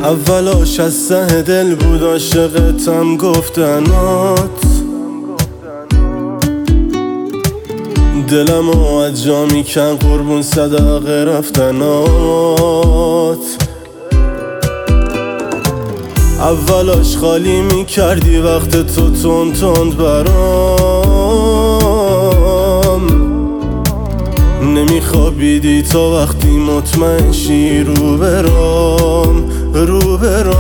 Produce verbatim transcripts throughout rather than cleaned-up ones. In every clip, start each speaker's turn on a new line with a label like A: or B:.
A: اولاش از ته دل بود عاشقتم گفتنات، دلمو از جا میکن قربون صدقه رفتنات. اولاش خالی میکردی وقت تو تند تند برام، نمیخوابیدی تا وقتی مطمئن شی رو برام رو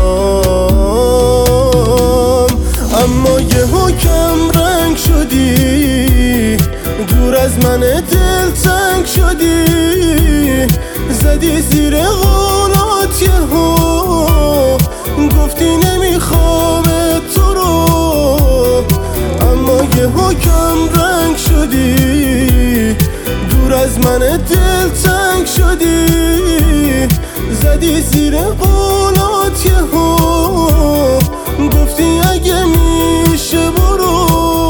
A: برام. اما یهو کم رنگ شدی، دور از من دل تنگ شدی، زدی زیر قولات یهو، گفتی نمیخوام تو رو. اما یهو کم رنگ شدی، دور از من دل تنگ شدی، زدی زیر قولات یهو، گفتی اگه میشه برو.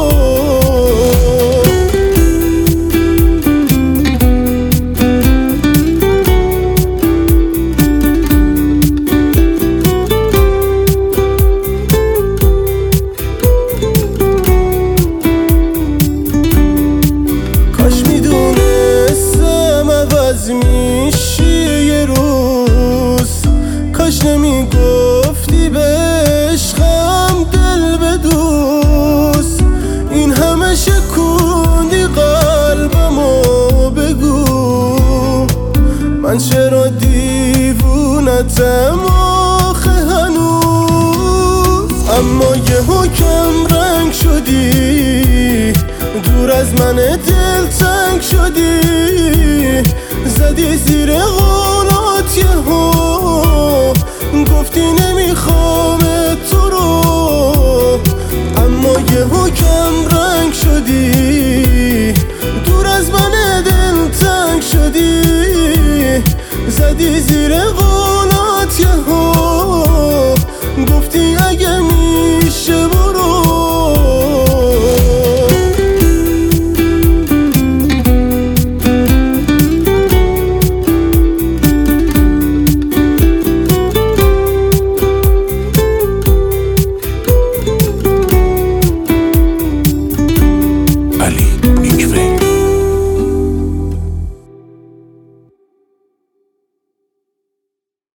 A: کاش میدونستم عوض میشی یه روز، کاش نمیگفتی به عشقم دل بدوز. این همه شکوندی قلبمو، بگو من چرا دیوونتم آخه هنوز. اما یهو کم رنگ شدی، دور از من دل تنگ شدی، زدی زیر قولات یهو، گفتی نمیخوام تو رو.